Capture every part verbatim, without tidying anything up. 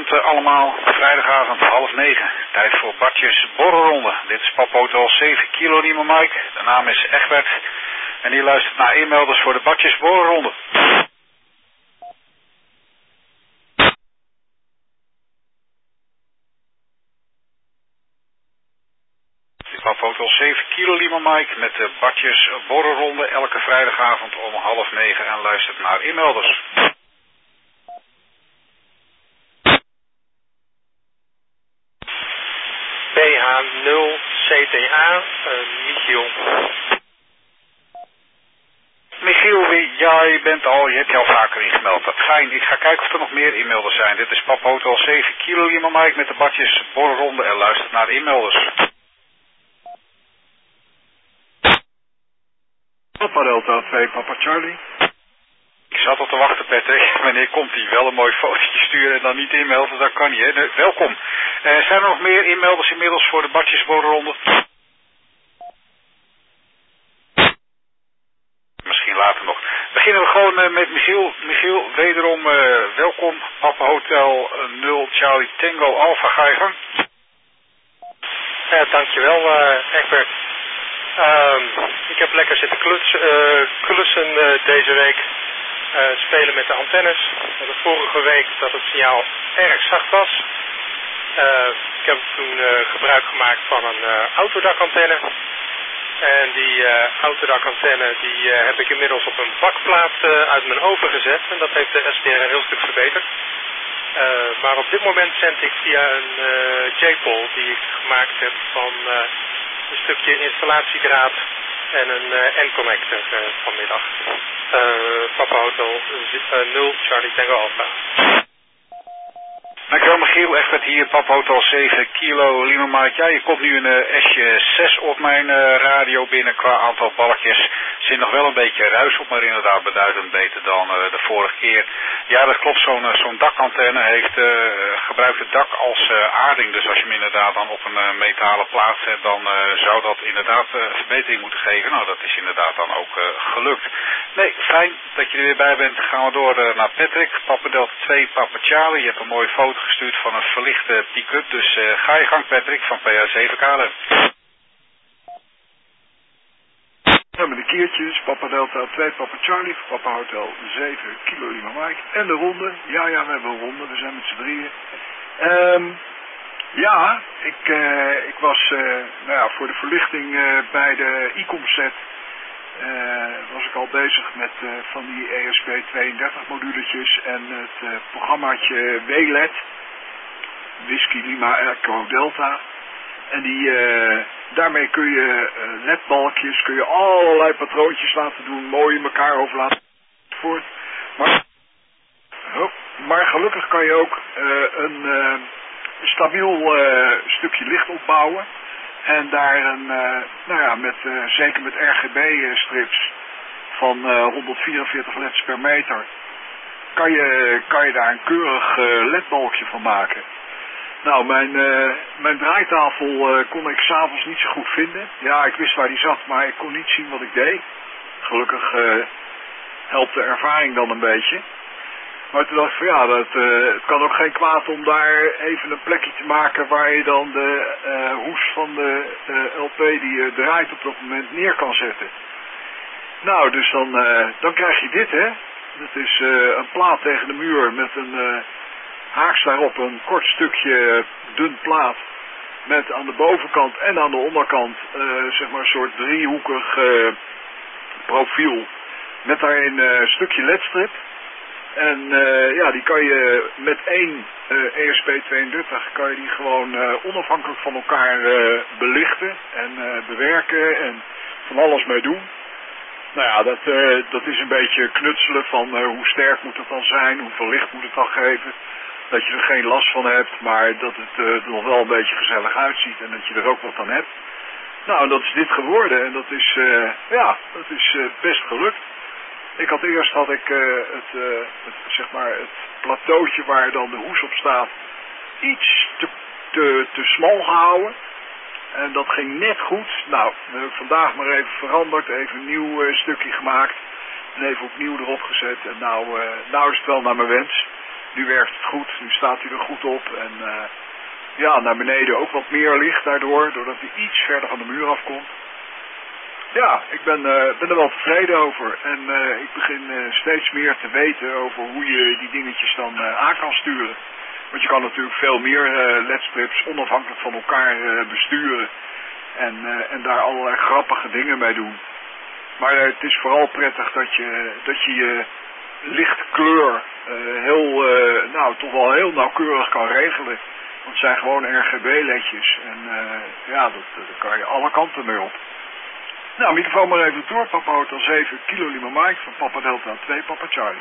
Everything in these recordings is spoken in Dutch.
Goedenavond uh, allemaal, vrijdagavond half negen, tijd voor Bartjes Borrelronde. Dit is Papa Hotel zeven kilo Lima Mike, de naam is Egbert en die luistert naar e-mailers voor de Bartjes Borrelronde. Papa Hotel zeven kilo Lima Mike met de Bartjes Borrelronde elke vrijdagavond om half negen en luistert naar e-mailers. B H nul C T A, uh, Michiel. Michiel, jij bent al, je hebt je al vaker ingemeld. Fijn, ik ga kijken of er nog meer e-mailers zijn. Dit is Papa Hotel zeven kilo Lima Mike met de Bartjes Borrelronde en luistert naar e-mailers. Papa Delta twee, Papa Charlie. Ik zat al te wachten, Patrick. Wanneer komt hij wel een mooi fotootje sturen en dan niet inmelden? Dat kan niet, hè? Nee, welkom. Uh, zijn er nog meer inmelders inmiddels voor de Bartjes Borrelronde? Misschien later nog. Beginnen we gewoon uh, met Michiel. Michiel, wederom uh, welkom. Papa Hotel nul Charlie Tango Alpha, ga je gang. Ja, dankjewel, uh, Egbert. Uh, ik heb lekker zitten kluts, uh, klussen uh, deze week. Uh, spelen met de antennes. De vorige week dat het signaal erg zacht was. Uh, ik heb toen uh, gebruik gemaakt van een uh, autodakantenne. En die uh, autodakantenne die uh, heb ik inmiddels op een bakplaat uh, uit mijn oven gezet. En dat heeft de S D R een heel stuk verbeterd. Uh, maar op dit moment zend ik via een uh, J-pol die ik gemaakt heb van uh, een stukje installatiedraad en een uh, N-connector uh, vanmiddag. Uh, Papa Hotel nul Charlie Tango Alpha. Dankjewel Michiel, Egbert hier, Papa Hotel zeven kilo Lima Mike. Ja, je komt nu een uh, S J zes op mijn uh, radio binnen qua aantal balkjes. Er zit nog wel een beetje ruis op, maar inderdaad beduidend beter dan uh, de vorige keer. Ja, dat klopt, zo'n uh, zo'n dakantenne heeft uh, gebruikt het dak als uh, aarding. Dus als je hem inderdaad dan op een uh, metalen plaat zet, dan uh, zou dat inderdaad uh, verbetering moeten geven. Nou, dat is inderdaad dan ook uh, gelukt. Nee, fijn dat je er weer bij bent. Dan gaan we door uh, naar Patrick, Papa Delta twee, Papa Charlie. Je hebt een mooie foto gestuurd van een verlichte pick-up. Dus uh, ga je gang Patrick van P A zeven K L M. Ja, met de keertjes, Papa Delta twee, Papa Charlie, Papa Hotel zeven kilo Lima Mike. En de ronde. Ja, ja, we hebben een ronde. We zijn met z'n drieën. Um, ja, ik, uh, ik was uh, nou ja, voor de verlichting uh, bij de e-comset uh, was ik al bezig met uh, van die E S P tweeëndertig moduletjes en het uh, programmaatje W L E D, Whisky Lima Echo Delta. En die, uh, daarmee kun je uh, L E D-balkjes, kun je allerlei patroontjes laten doen, mooi in elkaar overlaten. Voort. Maar, oh, maar gelukkig kan je ook uh, een uh, stabiel uh, stukje licht opbouwen. En daar een, uh, nou ja, met, uh, zeker met R G B-strips van uh, honderdvierenveertig L E D's per meter, kan je, kan je daar een keurig uh, L E D-balkje van maken. Nou, mijn, uh, mijn draaitafel uh, kon ik s'avonds niet zo goed vinden. Ja, ik wist waar die zat, maar ik kon niet zien wat ik deed. Gelukkig uh, helpt de ervaring dan een beetje. Maar toen dacht ik van ja, dat, uh, het kan ook geen kwaad om daar even een plekje te maken waar je dan de uh, hoes van de uh, L P die je draait op dat moment neer kan zetten. Nou, dus dan, uh, dan krijg je dit, hè. Dat is uh, een plaat tegen de muur met een uh, haaks daarop een kort stukje dun plaat. Met aan de bovenkant en aan de onderkant uh, zeg maar een soort driehoekig uh, profiel. Met daarin uh, een stukje L E D-strip. En uh, ja, die kan je met één uh, E S P tweeëndertig kan je die gewoon uh, onafhankelijk van elkaar uh, belichten en uh, bewerken en van alles mee doen. Nou ja, dat, uh, dat is een beetje knutselen van uh, hoe sterk moet het dan zijn, hoeveel licht moet het dan geven. Dat je er geen last van hebt, maar dat het uh, er nog wel een beetje gezellig uitziet en dat je er ook wat aan hebt. Nou, dat is dit geworden en dat is, uh, ja, dat is uh, best gelukt. Ik had eerst had ik uh, het, uh, het, zeg maar het plateautje waar dan de hoes op staat iets te, te, te smal gehouden. En dat ging net goed. Nou, dat heb ik vandaag maar even veranderd, even een nieuw uh, stukje gemaakt. En even opnieuw erop gezet. En nou, uh, nou is het wel naar mijn wens. nu werkt het goed, nu staat hij er goed op en uh, ja, naar beneden ook wat meer licht daardoor, doordat hij iets verder van de muur afkomt. Ja, ik ben, uh, ben er wel tevreden over en uh, ik begin uh, steeds meer te weten over hoe je die dingetjes dan uh, aan kan sturen. Want je kan natuurlijk veel meer uh, L E D-strips onafhankelijk van elkaar uh, besturen en, uh, en daar allerlei grappige dingen mee doen. Maar uh, het is vooral prettig dat je dat je, je lichtkleur uh, heel, uh, nou toch wel heel nauwkeurig kan regelen. Want het zijn gewoon R G B-ledjes en uh, ja, dat, daar kan je alle kanten mee op. Nou, microfoon maar even door. Papa Hotel zeven, Kilo Lima Mike van Papa Delta twee, Papa Charlie.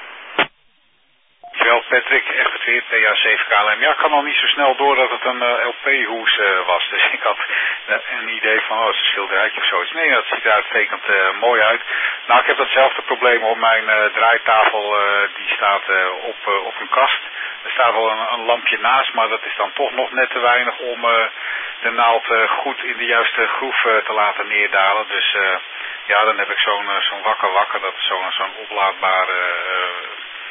Wel Patrick, echt het weer, P A zeven K L M. Ja, ik kan al niet zo snel door dat het een uh, L P-hoes uh, was. Dus ik had uh, een idee van, oh, het is een schilderijtje of zoiets. Nee, dat ziet er uitstekend uh, mooi uit. Nou, ik heb datzelfde probleem op mijn uh, draaitafel. Uh, die staat uh, op, uh, op een kast. Er staat wel een, een lampje naast, maar dat is dan toch nog net te weinig om uh, de naald uh, goed in de juiste groef uh, te laten neerdalen. Dus uh, ja, dan heb ik zo'n uh, zo'n wakker wakker. Dat is zo'n zo'n oplaadbare uh,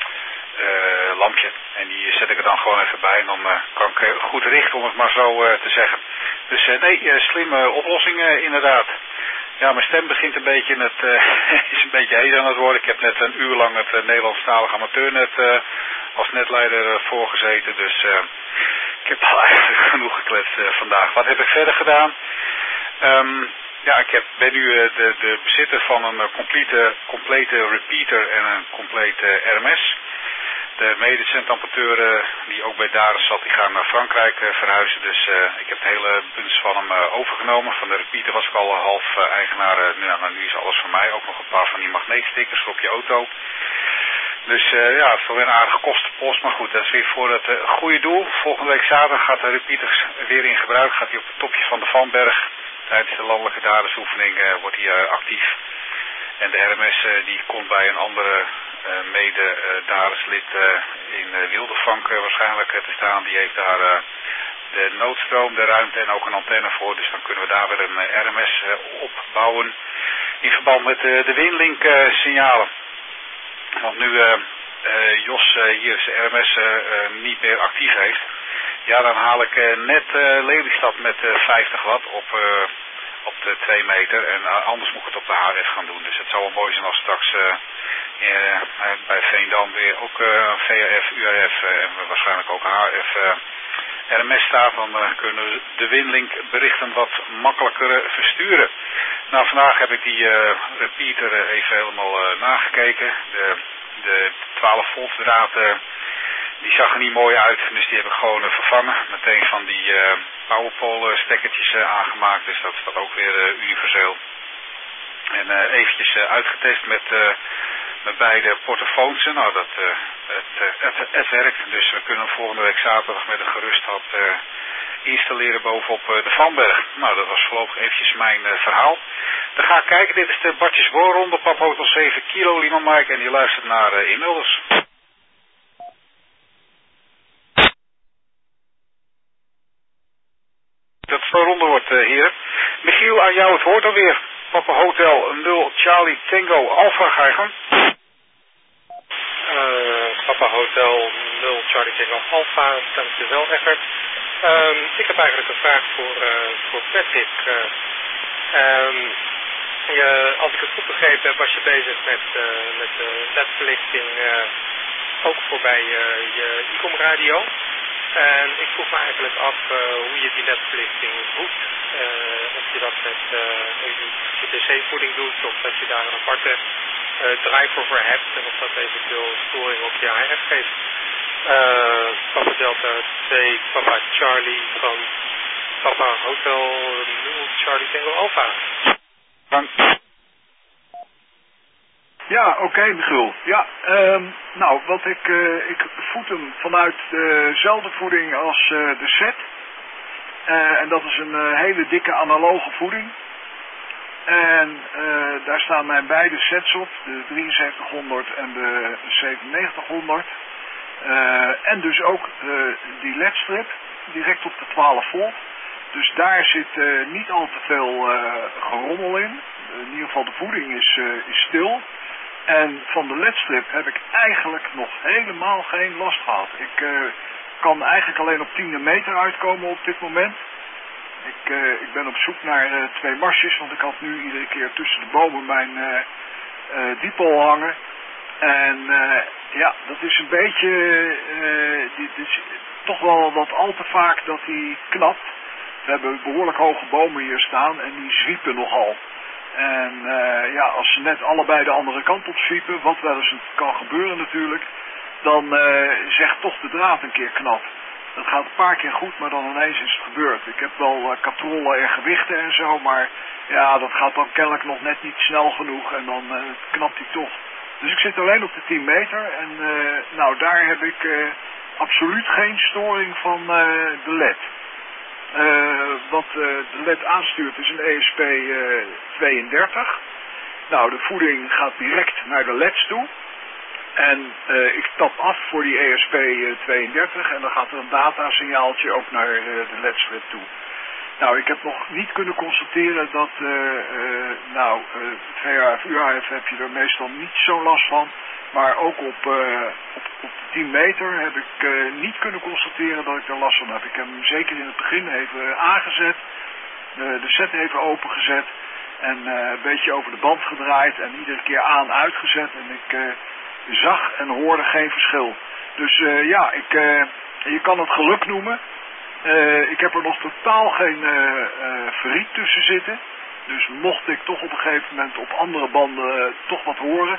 uh, lampje. En die zet ik er dan gewoon even bij en dan uh, kan ik uh, goed richten, om het maar zo uh, te zeggen. Dus uh, nee, uh, slimme oplossingen inderdaad. Ja, mijn stem begint een beetje, het uh, is een beetje heet aan het worden. Ik heb net een uur lang het uh, Nederlandstalige amateurnet uh, als netleider uh, voorgezeten. Dus uh, ik heb al eigenlijk genoeg gekletst uh, vandaag. Wat heb ik verder gedaan? Um, ja, ik heb, ben nu uh, de, de bezitter van een uh, complete, complete repeater en een complete R M S. De medecentamateur uh, die ook bij Dares zat, die gaan naar Frankrijk uh, verhuizen. Dus uh, ik heb de hele buns van hem uh, overgenomen. Van de repeater was ik al half uh, eigenaar. Uh, nu, nou, nu is alles voor mij. Ook nog een paar van die magneetstickers op je auto. Dus uh, ja, het is wel weer een aardige kostenpost. Maar goed, dat is weer voor het uh, goede doel. Volgende week zaterdag gaat de repeater weer in gebruik. Gaat hij op het topje van de Vanberg. Tijdens de landelijke Daresoefening uh, wordt hij uh, actief. En de R M S uh, die komt bij een andere uh, mede uh, Dareslid uh, in uh, Wildervank uh, waarschijnlijk uh, te staan. Die heeft daar uh, de noodstroom, de ruimte en ook een antenne voor. Dus dan kunnen we daar weer een uh, R M S uh, opbouwen in verband met uh, de Winlink uh, signalen. Want nu uh, uh, Jos uh, hier zijn R M S uh, uh, niet meer actief heeft, ja, dan haal ik uh, net uh, Lelystad met uh, vijftig watt op, uh, op de twee meter. En uh, anders moet ik het op de H F gaan doen. Dus het zou wel mooi zijn als straks uh, uh, bij Veendam weer ook uh, V H F, U H F uh, en waarschijnlijk ook H F uh, R M S staat. Dan uh, kunnen we de Winlink berichten wat makkelijker uh, versturen. Nou, vandaag heb ik die uh, repeater uh, even helemaal uh, nagekeken. De, de twaalf volt draad uh, die zag er niet mooi uit, dus die heb ik gewoon uh, vervangen. Meteen van die uh, powerpole stekkertjes uh, aangemaakt, dus dat is dat ook weer uh, universeel. En uh, eventjes uh, uitgetest met, uh, met beide portofoons. Nou, dat, uh, het, het, het, het werkt, dus we kunnen volgende week zaterdag met een gerust hart uh, installeren bovenop uh, de Vanberg. Nou, dat was voorlopig eventjes mijn uh, verhaal. Dan ga ik kijken, dit is de Bartjes Boorronde, Papa Hotel zeven, Kilo Lima Mike en die luistert naar uh, Inmulders. Dat het ronde wordt, uh, heren. Michiel, aan jou het woord alweer. Papa Hotel nul Charlie Tango Alpha, ga je gang. Uh, Papa Hotel nul Charlie Tango Alpha, dankjewel Egbert. Um, ik heb eigenlijk een vraag voor, uh, voor Patrick. Uh, um, je, als ik het goed begrepen heb, was je bezig met, uh, met de L E D-verlichting uh, ook voorbij uh, je I C O M radio. En ik vroeg me eigenlijk af uh, hoe je die L E D-verlichting doet. Uh, of je dat met uh, G T C-voeding doet, of dat je daar een aparte uh, driver voor hebt. En of dat eventueel storing op je H F geeft. Uh, Papa Delta twee, Papa Charlie van Papa Hotel nul Charlie Tango Alpha. Dank. Ja, oké, okay, Michiel. Ja, um, nou, wat ik, uh, ik voed hem vanuit dezelfde voeding als uh, de set. Uh, en dat is een uh, hele dikke analoge voeding. En uh, daar staan mijn beide sets op, de drieënzeventighonderd en de zevenennegentighonderd. Uh, en dus ook uh, die L E D-strip, direct op de twaalf volt. Dus daar zit uh, niet al te veel uh, gerommel in. Uh, in ieder geval de voeding is, uh, is stil. En van de ledstrip heb ik eigenlijk nog helemaal geen last gehad. Ik uh, kan eigenlijk alleen op tiende meter uitkomen op dit moment. Ik, uh, ik ben op zoek naar uh, twee marsjes, want ik had nu iedere keer tussen de bomen mijn uh, uh, dipol hangen. En uh, ja, dat is een beetje, uh, dit is toch wel wat al te vaak dat hij knapt. We hebben behoorlijk hoge bomen hier staan en die zwiepen nogal. En uh, ja, als ze net allebei de andere kant op zwiepen, wat wel eens kan gebeuren natuurlijk, dan uh, zegt toch de draad een keer knap. Dat gaat een paar keer goed, maar dan ineens is het gebeurd. Ik heb wel uh, katrollen en gewichten en zo, maar ja, dat gaat dan kennelijk nog net niet snel genoeg en dan uh, knapt hij toch. Dus ik zit alleen op de tien meter en uh, nou, daar heb ik uh, absoluut geen storing van uh, de led. Uh, wat uh, de led aanstuurt is een E S P uh, tweeëndertig. Nou, de voeding gaat direct naar de leds toe. En uh, ik tap af voor die E S P tweeëndertig en dan gaat er een datasignaaltje ook naar uh, de ledstrip toe. Nou, ik heb nog niet kunnen constateren dat, uh, uh, nou, uh, V H F, U H F heb je er meestal niet zo last van. Maar ook op, uh, op, op de tien meter heb ik uh, niet kunnen constateren dat ik er last van heb. Ik heb hem zeker in het begin even aangezet, de, de set even opengezet en uh, een beetje over de band gedraaid en iedere keer aan uitgezet. En ik uh, zag en hoorde geen verschil. Dus uh, ja, ik, uh, je kan het geluk noemen. Uh, ik heb er nog totaal geen uh, uh, verriet tussen zitten. Dus mocht ik toch op een gegeven moment op andere banden uh, toch wat horen.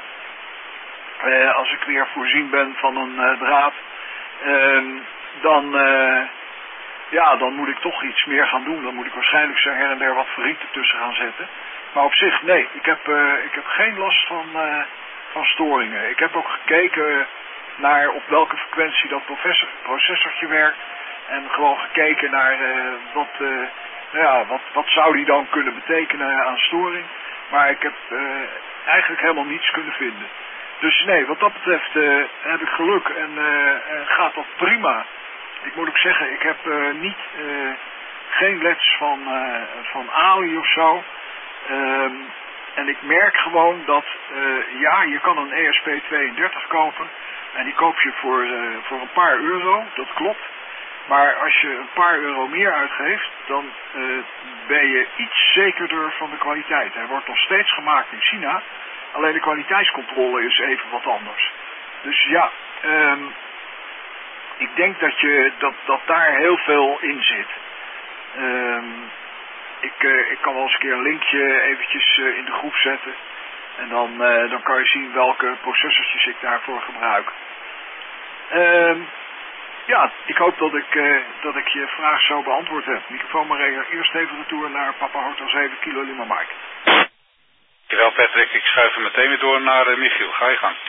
Uh, als ik weer voorzien ben van een uh, draad. Uh, dan, uh, ja, dan moet ik toch iets meer gaan doen. Dan moet ik waarschijnlijk zo her en der wat verriet ertussen gaan zetten. Maar op zich, nee. Ik heb, uh, ik heb geen last van, uh, van storingen. Ik heb ook gekeken naar op welke frequentie dat processor, processortje werkt. En gewoon gekeken naar uh, wat, uh, ja, wat, wat zou die dan kunnen betekenen aan storing. Maar ik heb uh, eigenlijk helemaal niets kunnen vinden. Dus nee, wat dat betreft uh, heb ik geluk en uh, gaat dat prima. Ik moet ook zeggen, ik heb uh, niet, uh, geen leds van, uh, van Ali of zo. Um, en ik merk gewoon dat, uh, ja, je kan een E S P tweeëndertig kopen. En die koop je voor, uh, voor een paar euro, dat klopt. Maar als je een paar euro meer uitgeeft, dan uh, ben je iets zekerder van de kwaliteit. Hij wordt nog steeds gemaakt in China, alleen de kwaliteitscontrole is even wat anders. Dus ja, um, ik denk dat, je, dat, dat daar heel veel in zit. Um, ik, uh, ik kan wel eens een keer een linkje eventjes uh, in de groep zetten. En dan, uh, dan kan je zien welke processortjes ik daarvoor gebruik. Um, Ja, ik hoop dat ik, uh, dat ik je vraag zo beantwoord heb. Microfoon maar eerst even retour naar Papa Hotel zeven Kilo Lima Mike. Dankjewel Patrick, ik schuif hem meteen weer door naar uh, Michiel. Ga je gang.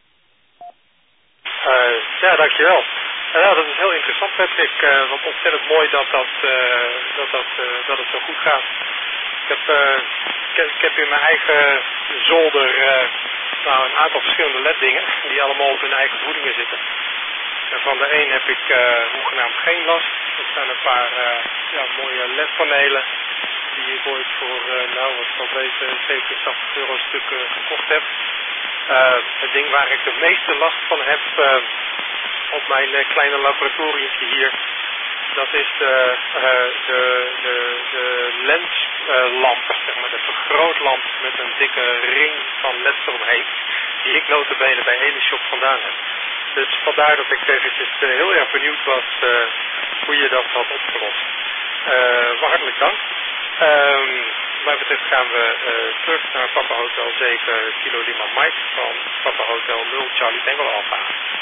Uh, ja, dankjewel. Uh, nou, dat is heel interessant Patrick, uh, wat ontzettend mooi dat, dat, uh, dat, dat, uh, dat het zo goed gaat. Ik heb, uh, ik heb, ik heb in mijn eigen zolder uh, nou, een aantal verschillende L E D-dingen die allemaal op hun eigen voedingen zitten. En van de een heb ik uh, hoegenaamd geen last. Er staan een paar uh, ja, mooie L E D-panelen die ik ooit voor, uh, nou wat zal deze, zeventig, tachtig euro een stuk uh, gekocht heb. Uh, het ding waar ik de meeste last van heb uh, op mijn uh, kleine laboratoriumtje hier, dat is de, uh, de, de, de lenslamp, uh, zeg maar de vergrootlamp met een dikke ring van L E D's eromheen, die ik notabene bij Elishop vandaan heb. Dus vandaar dat ik eventjes uh, heel erg benieuwd was uh, hoe je dat had opgelost. Uh, maar hartelijk dank. Um, wat mij betreft gaan we uh, terug naar Papa Hotel zeven Kilo Lima Mike van Papa Hotel nul Charlie Tango Alpha.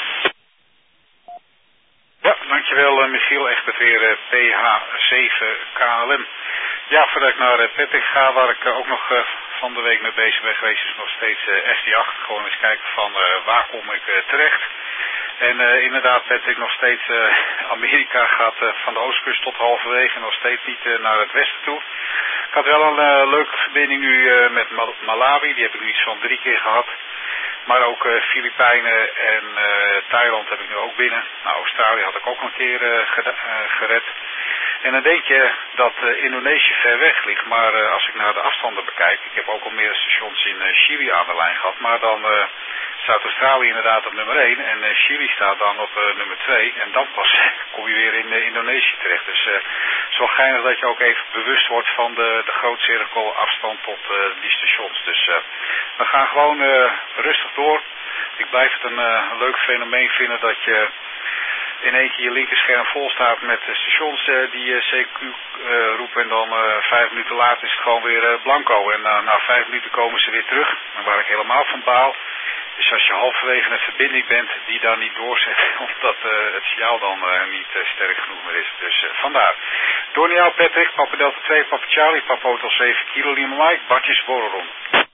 Ja, dankjewel uh, Michiel, echt weer uh, P H zeven K L M. Ja, voordat ik naar uh, Patrick ga, waar ik uh, ook nog uh, van de week mee bezig ben geweest, is nog steeds uh, S D acht. Gewoon eens kijken van uh, waar kom ik uh, terecht. En uh, inderdaad, Patrick, nog steeds uh, Amerika gaat uh, van de oostkust tot halverwege nog steeds niet uh, naar het westen toe. Ik had wel een uh, leuke verbinding nu uh, met Mal Malawi, die heb ik nu iets van drie keer gehad. Maar ook uh, Filipijnen en uh, Thailand heb ik nu ook binnen. Nou, Australië had ik ook een keer uh, gered. En dan denk je dat uh, Indonesië ver weg ligt, maar uh, als ik naar de afstanden bekijk, ik heb ook al meerdere stations in uh, Chili aan de lijn gehad, maar dan uh, staat Australië inderdaad op nummer één en uh, Chili staat dan op uh, nummer twee en dan pas kom je weer in uh, Indonesië terecht. Dus uh, het is wel geinig dat je ook even bewust wordt van de, de grootcirkel afstand tot uh, die stations. Dus uh, we gaan gewoon uh, rustig door. Ik blijf het een uh, leuk fenomeen vinden dat je in één keer je linkerscherm vol staat met de stations uh, die uh, C Q uh, roepen en dan uh, vijf minuten later is het gewoon weer uh, blanco. En uh, na vijf minuten komen ze weer terug. En waar ik helemaal van baal, is als je halverwege een verbinding bent die daar niet doorzet, omdat uh, het signaal dan uh, niet uh, sterk genoeg meer is. Dus uh, vandaar. Door naar jou Patrick, Papa Delta twee, Papa Charlie, Papa Hotel zeven, Kilo Lima Mike, Bartjes Borrelron.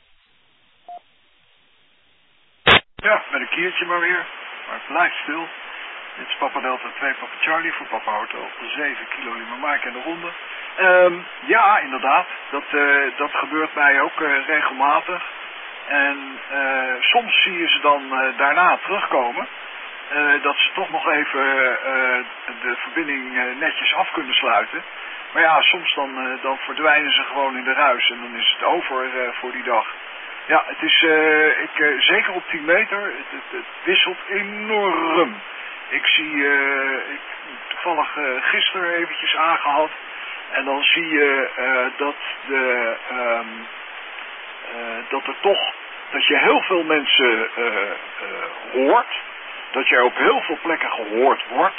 Ja, met een kiertje maar weer, maar het blijft stil. Dit is Papa Delta twee, Papa Charlie voor Papa Hotel zeven, Kilo Lima Mike en de ronde. Um, ja, inderdaad, dat, uh, dat gebeurt mij ook uh, regelmatig. En uh, soms zie je ze dan uh, daarna terugkomen. Uh, dat ze toch nog even uh, de verbinding uh, netjes af kunnen sluiten. Maar ja, soms dan, uh, dan verdwijnen ze gewoon in de ruis en dan is het over uh, voor die dag. Ja, het is uh, ik, uh, zeker op tien meter, het, het, het wisselt enorm. Ik zie, uh, ik, toevallig uh, gisteren eventjes aangehad. En dan zie je uh, dat, de, um, uh, dat er toch, dat je heel veel mensen uh, uh, hoort. Dat je op heel veel plekken gehoord wordt.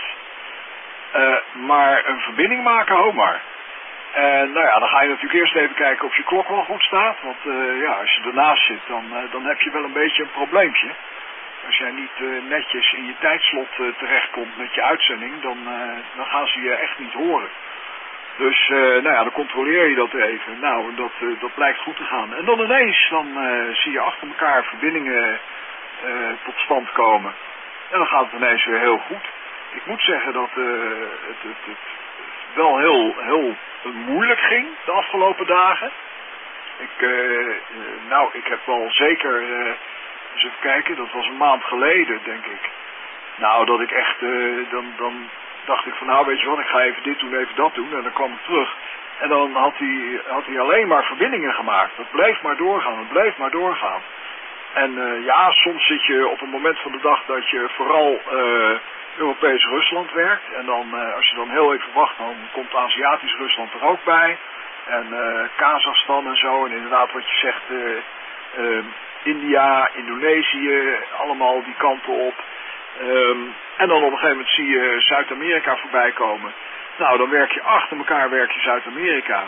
Uh, maar een verbinding maken, hou maar. En nou ja, dan ga je natuurlijk eerst even kijken of je klok wel goed staat. Want uh, ja, als je ernaast zit, dan, uh, dan heb je wel een beetje een probleempje. Als jij niet uh, netjes in je tijdslot uh, terechtkomt met je uitzending, dan, uh, dan gaan ze je echt niet horen. Dus uh, nou ja, dan controleer je dat even. Nou, dat, uh, dat blijkt goed te gaan. En dan ineens, dan uh, zie je achter elkaar verbindingen uh, tot stand komen. En dan gaat het ineens weer heel goed. Ik moet zeggen dat uh, het, het, het wel heel, heel moeilijk ging de afgelopen dagen. Ik, uh, uh, nou, ik heb wel zeker, uh, eens even kijken, dat was een maand geleden, denk ik. Nou, dat ik echt, uh, dan, dan dacht ik van, nou, weet je wat, ik ga even dit doen, even dat doen. En dan kwam ik terug. En dan had hij, had hij alleen maar verbindingen gemaakt. Dat bleef maar doorgaan, het bleef maar doorgaan. En uh, ja, soms zit je op een moment van de dag dat je vooral uh, Europees Rusland werkt. En dan, uh, als je dan heel even wacht, dan komt Aziatisch Rusland er ook bij. En uh, Kazachstan en zo. En inderdaad wat je zegt, uh, uh, India, Indonesië, allemaal die kanten op. Um, en dan op een gegeven moment zie je Zuid-Amerika voorbij komen. Nou, dan werk je achter elkaar, werk je Zuid-Amerika.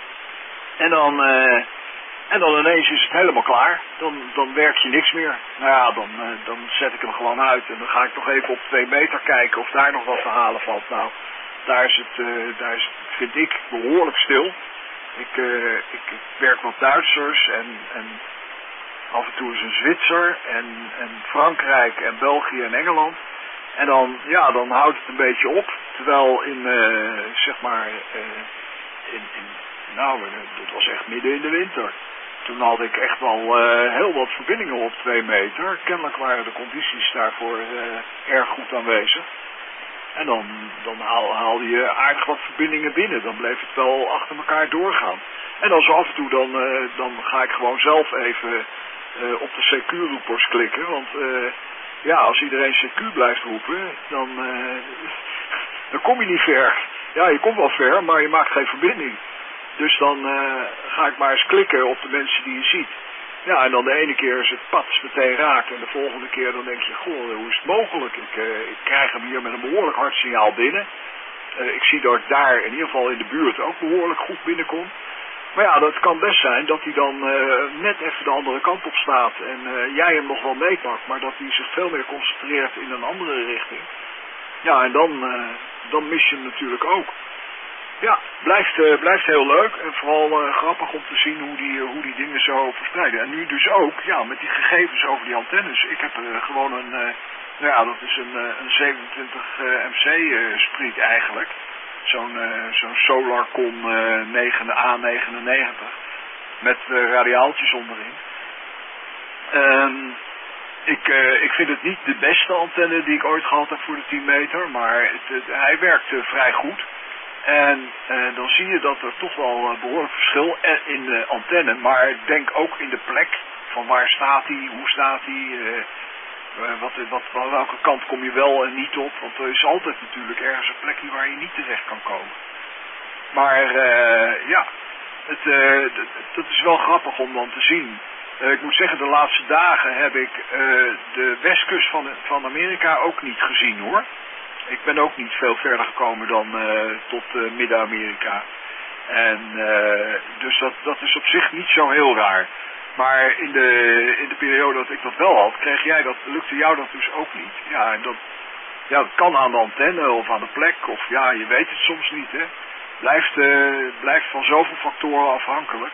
En dan... Uh, En dan ineens is het helemaal klaar. Dan, dan werk je niks meer. Nou ja, dan, uh, dan zet ik hem gewoon uit. En dan ga ik nog even op twee meter kijken of daar nog wat te halen valt. Nou, daar is het, uh, daar is het, vind ik, behoorlijk stil. Ik, uh, ik, ik werk wat Duitsers en, en af en toe is een Zwitser en, en Frankrijk en België en Engeland. En dan, ja, dan houdt het een beetje op. Terwijl in, uh, zeg maar, uh, in, in, nou, dat was echt midden in de winter. Toen had ik echt wel uh, heel wat verbindingen op twee meter. Kennelijk waren de condities daarvoor uh, erg goed aanwezig. En dan, dan haal, haalde je aardig wat verbindingen binnen. Dan bleef het wel achter elkaar doorgaan. En dan zo af en toe dan, uh, dan ga ik gewoon zelf even uh, op de C Q-roepers klikken. Want uh, ja, als iedereen C Q blijft roepen, dan, uh, dan kom je niet ver. Ja, je komt wel ver, maar je maakt geen verbinding. Dus dan uh, ga ik maar eens klikken op de mensen die je ziet. Ja, en dan de ene keer is het pats meteen raak. En de volgende keer dan denk je, goh, hoe is het mogelijk? Ik, uh, ik krijg hem hier met een behoorlijk hard signaal binnen. Uh, ik zie dat ik daar in ieder geval in de buurt ook behoorlijk goed binnenkom. Maar ja, dat kan best zijn dat hij dan uh, net even de andere kant op staat. En uh, jij hem nog wel meepakt, maar dat hij zich veel meer concentreert in een andere richting. Ja, en dan, uh, dan mis je hem natuurlijk ook. Ja, blijft, uh, blijft heel leuk en vooral uh, grappig om te zien hoe die, uh, hoe die dingen zo verspreiden. En nu dus ook, ja, met die gegevens over die antennes. Ik heb uh, gewoon een, uh, nou ja, dat is een, uh, een zevenentwintig uh, M C uh, spriet eigenlijk. Zo'n uh, zo'n Solarcon uh, negen A negenennegentig met uh, radiaaltjes onderin. Um, ik, uh, ik vind het niet de beste antenne die ik ooit gehad heb voor de tien meter, maar het, het, hij werkt uh, vrij goed. En uh, dan zie je dat er toch wel uh, behoorlijk verschil is in de antenne. Maar denk ook in de plek. Van waar staat hij, hoe staat hij, uh, uh, wat, wat, wat, welke kant kom je wel en niet op. Want er is altijd natuurlijk ergens een plekje waar je niet terecht kan komen. Maar uh, ja, het, uh, dat is wel grappig om dan te zien. Uh, ik moet zeggen, de laatste dagen heb ik uh, de westkust van, van Amerika ook niet gezien hoor. Ik ben ook niet veel verder gekomen dan uh, tot uh, Midden-Amerika. En uh, dus dat, dat is op zich niet zo heel raar. Maar in de, in de periode dat ik dat wel had, kreeg jij dat, lukte jou dat dus ook niet. Ja, en dat, ja, dat kan aan de antenne of aan de plek, of ja, je weet het soms niet, hè. Blijft, uh, blijft van zoveel factoren afhankelijk.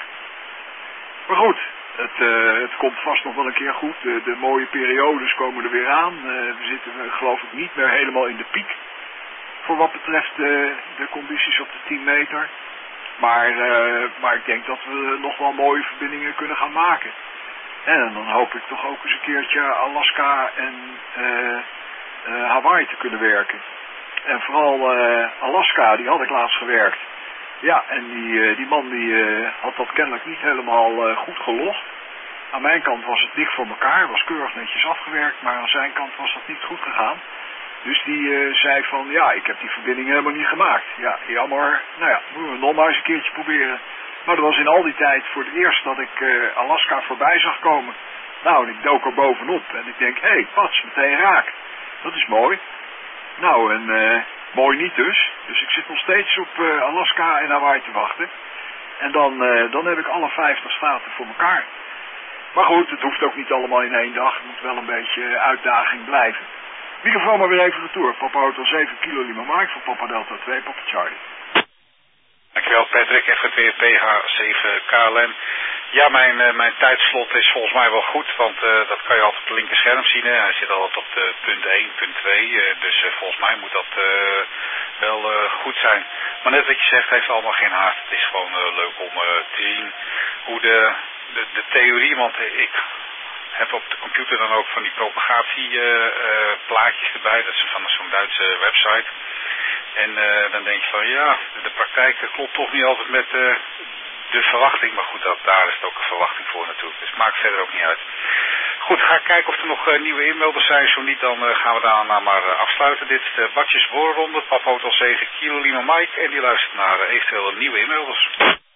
Maar goed, het, uh, het komt vast nog wel een keer goed. De, de mooie periodes komen er weer aan. Uh, we zitten, uh, geloof ik, niet meer helemaal in de piek. Voor wat betreft uh, de condities op de tien meter. Maar, uh, maar ik denk dat we nog wel mooie verbindingen kunnen gaan maken. En dan hoop ik toch ook eens een keertje Alaska en uh, uh, Hawaii te kunnen werken. En vooral uh, Alaska, die had ik laatst gewerkt. Ja, en die, uh, die man die uh, had dat kennelijk niet helemaal uh, goed gelogd. Aan mijn kant was het dicht voor elkaar, was keurig netjes afgewerkt, maar aan zijn kant was dat niet goed gegaan. Dus die uh, zei van, ja, ik heb die verbinding helemaal niet gemaakt. Ja, jammer. Nou ja, moeten we nog maar eens een keertje proberen. Maar dat was in al die tijd voor het eerst dat ik uh, Alaska voorbij zag komen. Nou, en ik dook er bovenop en ik denk, hé, hey, pats, meteen raak. Dat is mooi. Nou, en uh, mooi niet dus. Dus ik zit nog steeds op uh, Alaska en Hawaii te wachten. En dan, uh, dan heb ik alle vijftig staten voor elkaar. Maar goed, het hoeft ook niet allemaal in één dag. Het moet wel een beetje uitdaging blijven. Microfoon maar weer even retour. Papa Hotel zeven kilo Lima Mike van Papa Delta twee, Papa Charlie. Dankjewel Patrick, F G P P H zeven K L M. Ja, mijn, uh, mijn tijdslot is volgens mij wel goed, want uh, dat kan je altijd op het linker scherm zien. Hè. Hij zit altijd op de punt één, punt twee, uh, dus uh, volgens mij moet dat uh, wel uh, goed zijn. Maar net wat je zegt, heeft allemaal geen haast. Het is gewoon uh, leuk om uh, te zien hoe de, de, de theorie, want uh, ik heb op de computer dan ook van die propagatieplaatjes uh, uh, erbij, dat is van zo'n Duitse website. En uh, dan denk je van ja, de praktijk klopt toch niet altijd met uh, de verwachting. Maar goed, dat, daar is het ook een verwachting voor natuurlijk. Dus het maakt verder ook niet uit. Goed, ga kijken of er nog uh, nieuwe inmelders zijn. Zo niet, dan uh, gaan we daarna maar uh, afsluiten. Dit is de Badjes Boorronde, Papa Hotel zeven Kilo Lima Mike. En die luistert naar uh, eventueel nieuwe inmelders.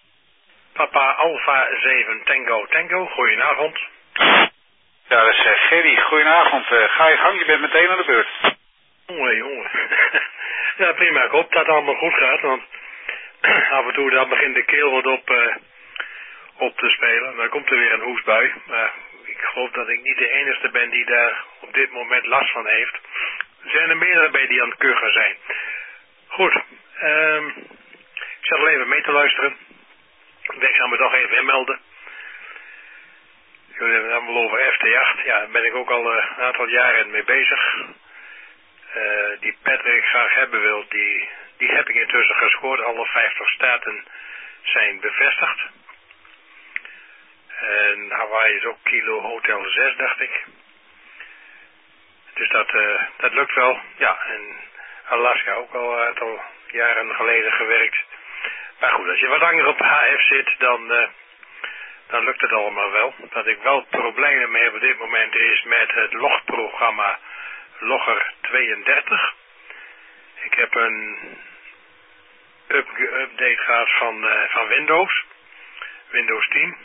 Papa Alpha zeven Tango Tango, goedenavond. Ja, dat is uh, Gerry. Goedenavond. Uh, ga je gang, je bent meteen aan de beurt. Jongen, jongen. Ja, prima. Ik hoop dat het allemaal goed gaat, want af en toe dan begint de keel wat op, uh, op te spelen. Dan komt er weer een hoestbui. Maar ik geloof dat ik niet de enige ben die daar op dit moment last van heeft. Er zijn er meerdere bij die aan het kuchen zijn. Goed. Um, ik zat al even mee te luisteren. Ik denk, ik ga me toch even inmelden. Jullie hebben het allemaal over F T acht. Ja, daar ben ik ook al uh, een aantal jaren mee bezig. Uh, die Patrick graag hebben wil, die, die heb ik intussen gescoord. Alle vijftig staten zijn bevestigd. En Hawaii is ook kilo hotel zes, dacht ik. Dus dat, uh, dat lukt wel. Ja, en Alaska ook al een aantal jaren geleden gewerkt. Maar goed, als je wat langer op H F zit, dan, uh, dan lukt het allemaal wel. Wat ik wel problemen mee heb op dit moment is met het logprogramma Logger tweeëndertig. Ik heb een up update gehad van, uh, van Windows. Windows tien.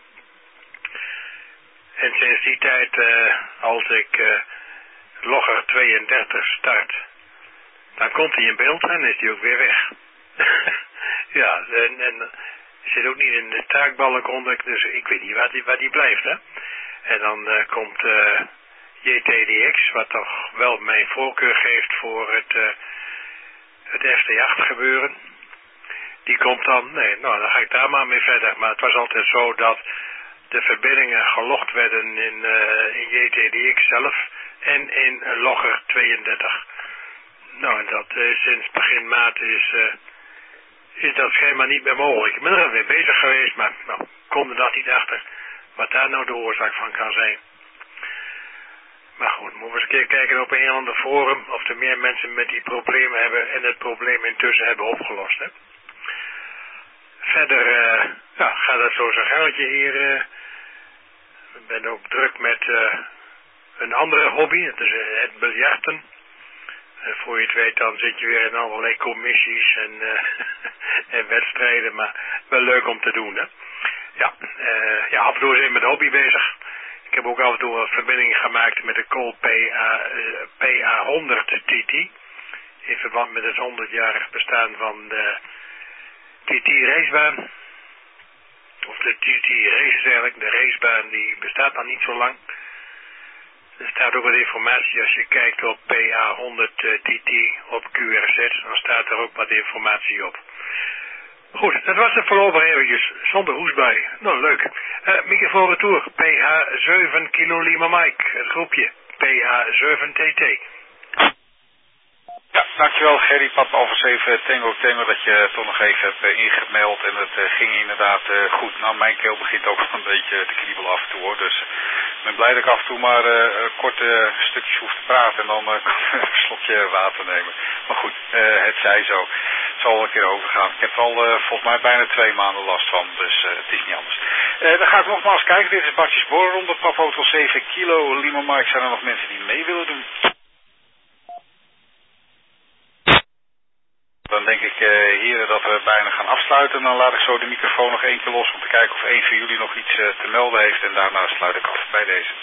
En sinds die tijd, uh, als ik uh, Logger tweeëndertig start, dan komt hij in beeld en is hij ook weer weg. Ja, en, en zit ook niet in de taakbalk onder, dus ik weet niet waar die, waar die blijft, hè. En dan uh, komt uh, J T D X, wat toch wel mijn voorkeur geeft voor het, uh, het F T acht gebeuren. Die komt dan, nee, nou dan ga ik daar maar mee verder. Maar het was altijd zo dat de verbindingen gelogd werden in, uh, in J T D X zelf en in uh, Logger tweeëndertig. Nou, en dat uh, sinds begin maart is, uh, is dat schijnbaar niet meer mogelijk. Ik ben er weer bezig geweest, maar nou, kom er nog niet achter wat daar nou de oorzaak van kan zijn. Maar goed, moeten we eens een keer kijken op een of ander forum of er meer mensen met die problemen hebben en het probleem intussen hebben opgelost. Hè? Verder uh, ja, gaat het zo zijn gangetje hier. Uh, ik ben ook druk met uh, een andere hobby, dat is uh, het biljarten. Uh, voor je het weet dan zit je weer in allerlei commissies en, uh, en wedstrijden, maar wel leuk om te doen. Hè? Ja, uh, ja, af en toe is met de hobby bezig. Ik heb ook af en toe een verbinding gemaakt met de Cole P A honderd T T. In verband met het honderdjarig bestaan van de T T racebaan. Of de T T races eigenlijk. De racebaan die bestaat nog niet zo lang. Er staat ook wat informatie als je kijkt op P A honderd T T op Q R Z. Dan staat er ook wat informatie op. Goed, dat was het voorlopig eventjes, zonder hoesbui. Nou, leuk. Uh, microfoon retour, P H zeven Kilo Lima Mike, het groepje, P H zeven T T. Ja, dankjewel Gerry, Papa Alpha zeven Tango Tango dat je toch nog even hebt uh, ingemeld en het uh, ging inderdaad uh, goed. Nou, mijn keel begint ook een beetje te kriebelen af en toe hoor, dus ik ben blij dat ik af en toe maar uh, korte stukjes hoef te praten en dan uh, kan ik een slokje water nemen. Maar goed, uh, het zij zo. Het zal wel een keer overgaan. Ik heb er al uh, volgens mij bijna twee maanden last van, dus uh, het is niet anders. Uh, dan ga ik nogmaals kijken, dit is Bartjes Borrelronde, Papa Hotel zeven Kilo Lima Mike. Zijn er nog mensen die mee willen doen? Dan denk ik, uh, heren, dat we bijna gaan afsluiten. Dan laat ik zo de microfoon nog één keer los om te kijken of één van jullie nog iets uh, te melden heeft. En daarna sluit ik af bij deze.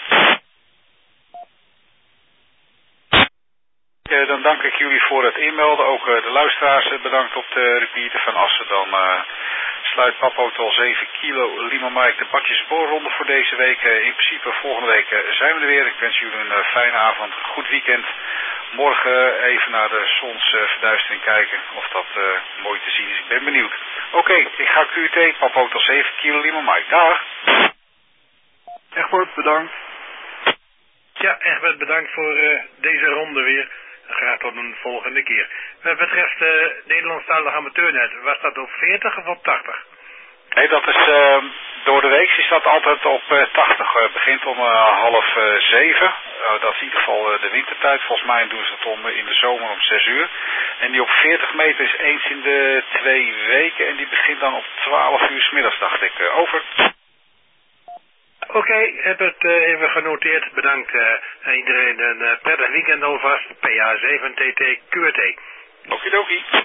Uh, dan dank ik jullie voor het inmelden. Ook uh, de luisteraars uh, bedankt op de repeater van Assen. Dan uh, sluit Papa Hotel zeven Kilo Lima Mike de Bartjes Spoorronde voor deze week. Uh, in principe volgende week uh, zijn we er weer. Ik wens jullie een uh, fijne avond, een goed weekend. Morgen even naar de zonsverduistering kijken of dat uh, mooi te zien is. Ik ben benieuwd. Oké, okay, ik ga Q T, Papa Hotel zeven Kilo Lima Mike. Dag. Egbert, bedankt. Ja, Egbert, bedankt voor uh, deze ronde weer. Graag tot een volgende keer. Wat betreft uh, Nederlandstalig amateurnet, was dat op veertig of op tachtig? Nee, dat is uh, door de week is dat altijd op uh, tachtig. Het uh, begint om uh, half uh, zeven. Uh, dat is in ieder geval uh, de wintertijd. Volgens mij doen ze het om, uh, in de zomer om zes uur. En die op veertig meter is eens in de twee weken. En die begint dan op twaalf uur 's middags, dacht ik. Uh, over. Oké, okay, heb het uh, even genoteerd. Bedankt uh, aan iedereen. Een uh, prettig weekend alvast. P H zeven T T Q R T. Okidoki.